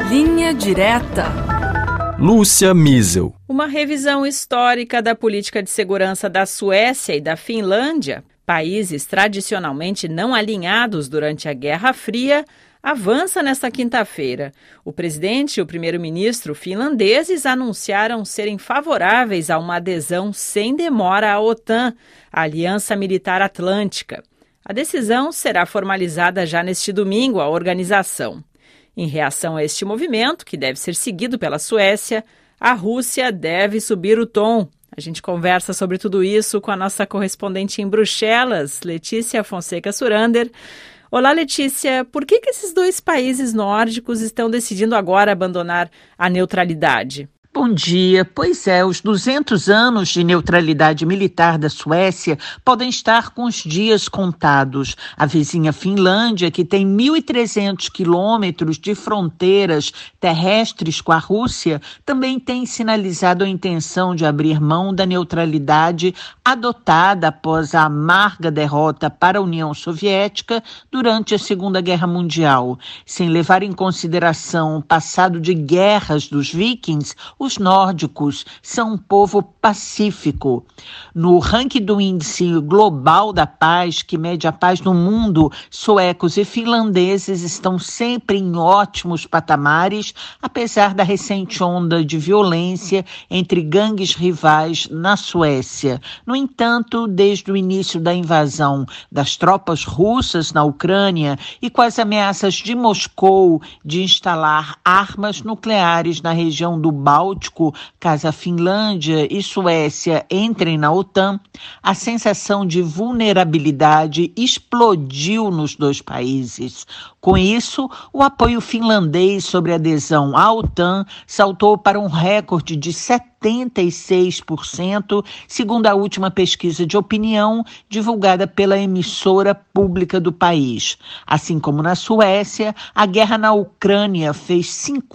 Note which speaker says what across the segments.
Speaker 1: Linha Direta.
Speaker 2: Lúcia Miesel.
Speaker 3: Uma revisão histórica da política de segurança da Suécia e da Finlândia, países tradicionalmente não alinhados durante a Guerra Fria, avança nesta quinta-feira. O presidente e o primeiro-ministro finlandeses anunciaram serem favoráveis a uma adesão sem demora à OTAN, a Aliança Militar Atlântica. A decisão será formalizada já neste domingo à organização. Em reação a este movimento, que deve ser seguido pela Suécia, a Rússia deve subir o tom. A gente conversa sobre tudo isso com a nossa correspondente em Bruxelas, Letícia Fonseca Surander. Olá, Letícia. Por que esses dois países nórdicos estão decidindo agora abandonar a neutralidade?
Speaker 4: Bom dia. Pois é, os 200 anos de neutralidade militar da Suécia podem estar com os dias contados. A vizinha Finlândia, que tem 1.300 quilômetros de fronteiras terrestres com a Rússia, também tem sinalizado a intenção de abrir mão da neutralidade adotada após a amarga derrota para a União Soviética durante a Segunda Guerra Mundial. Sem levar em consideração o passado de guerras dos vikings, os nórdicos são um povo pacífico. No ranking do Índice Global da Paz, que mede a paz no mundo, suecos e finlandeses estão sempre em ótimos patamares, apesar da recente onda de violência entre gangues rivais na Suécia. No entanto, desde o início da invasão das tropas russas na Ucrânia e com as ameaças de Moscou de instalar armas nucleares na região do Báltico, caso a Finlândia e Suécia entrem na OTAN, a sensação de vulnerabilidade explodiu nos dois países. Com isso, o apoio finlandês sobre a adesão à OTAN saltou para um recorde de 76%, segundo a última pesquisa de opinião divulgada pela emissora pública do país. Assim como na Suécia, a guerra na Ucrânia fez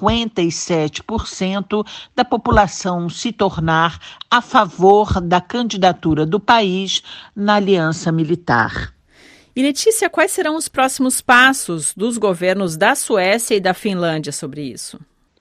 Speaker 4: 57% da população se tornar a favor da candidatura do país na aliança militar.
Speaker 3: E, Letícia, quais serão os próximos passos dos governos da Suécia e da Finlândia sobre isso?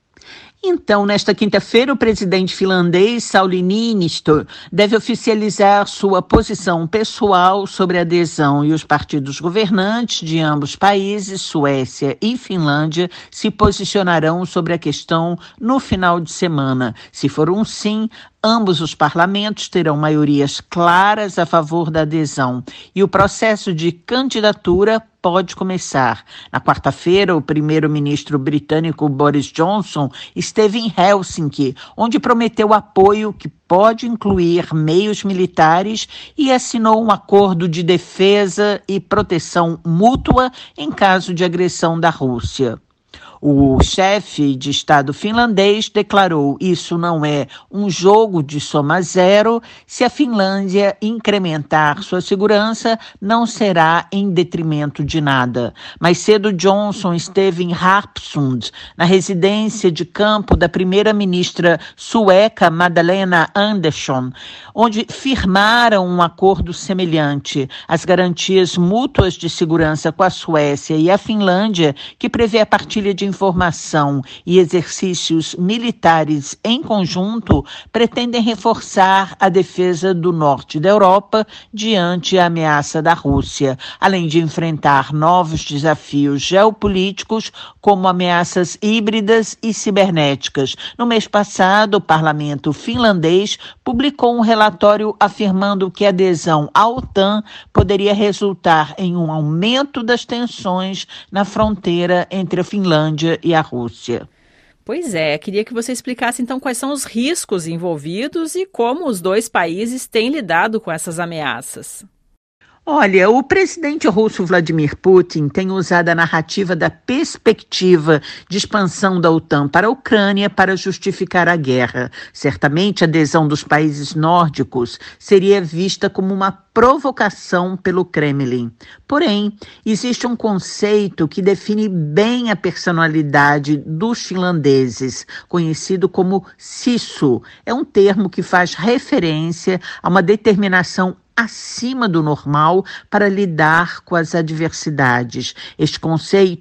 Speaker 4: Então, nesta quinta-feira, o presidente finlandês, Sauli Niinistö, deve oficializar sua posição pessoal sobre a adesão e os partidos governantes de ambos países, Suécia e Finlândia, se posicionarão sobre a questão no final de semana. Se for um sim, ambos os parlamentos terão maiorias claras a favor da adesão e o processo de candidatura pode começar. Na quarta-feira, o primeiro-ministro britânico Boris Johnson esteve em Helsinki, onde prometeu apoio que pode incluir meios militares e assinou um acordo de defesa e proteção mútua em caso de agressão da Rússia. O chefe de Estado finlandês declarou: isso não é um jogo de soma zero. Se a Finlândia incrementar sua segurança, não será em detrimento de nada. Mais cedo, Johnson esteve em Harpsund, na residência de campo da primeira-ministra sueca Magdalena Andersson, onde firmaram um acordo semelhante. As garantias mútuas de segurança com a Suécia e a Finlândia, que prevê a partilha de informação e exercícios militares em conjunto, pretendem reforçar a defesa do norte da Europa diante a ameaça da Rússia, além de enfrentar novos desafios geopolíticos como ameaças híbridas e cibernéticas. No mês passado, o parlamento finlandês publicou um relatório afirmando que a adesão à OTAN poderia resultar em um aumento das tensões na fronteira entre a Finlândia e a Rússia.
Speaker 3: Pois é, queria que você explicasse então quais são os riscos envolvidos e como os dois países têm lidado com essas ameaças.
Speaker 4: Olha, o presidente russo Vladimir Putin tem usado a narrativa da perspectiva de expansão da OTAN para a Ucrânia para justificar a guerra. Certamente, a adesão dos países nórdicos seria vista como uma provocação pelo Kremlin. Porém, existe um conceito que define bem a personalidade dos finlandeses, conhecido como sisu. É um termo que faz referência a uma determinação acima do normal para lidar com as adversidades. Este conceito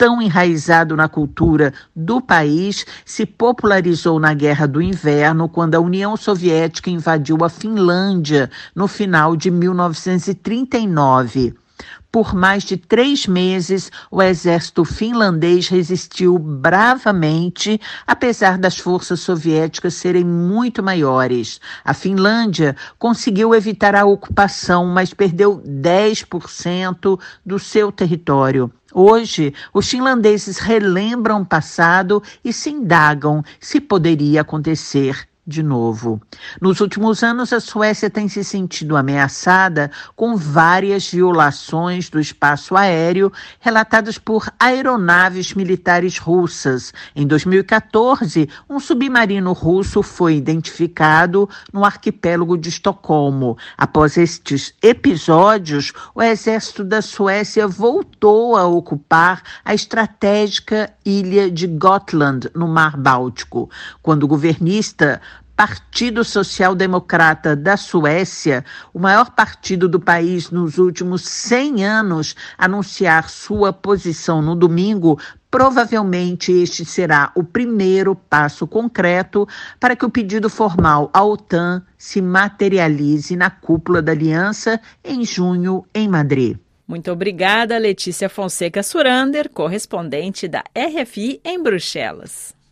Speaker 4: tão enraizado na cultura do país, se popularizou na Guerra do Inverno, quando a União Soviética invadiu a Finlândia no final de 1939. Por mais de 3 meses, o exército finlandês resistiu bravamente, apesar das forças soviéticas serem muito maiores. A Finlândia conseguiu evitar a ocupação, mas perdeu 10% do seu território. Hoje, os finlandeses relembram o passado e se indagam se poderia acontecer de novo. Nos últimos anos, a Suécia tem se sentido ameaçada com várias violações do espaço aéreo relatadas por aeronaves militares russas. Em 2014, um submarino russo foi identificado no arquipélago de Estocolmo. Após estes episódios, o exército da Suécia voltou a ocupar a estratégica ilha de Gotland, no Mar Báltico. Quando o governista Partido Social Democrata da Suécia, o maior partido do país nos últimos 100 anos, anunciar sua posição no domingo, provavelmente este será o primeiro passo concreto para que o pedido formal à OTAN se materialize na cúpula da aliança em junho em Madrid.
Speaker 3: Muito obrigada, Letícia Fonseca Surander, correspondente da RFI em Bruxelas.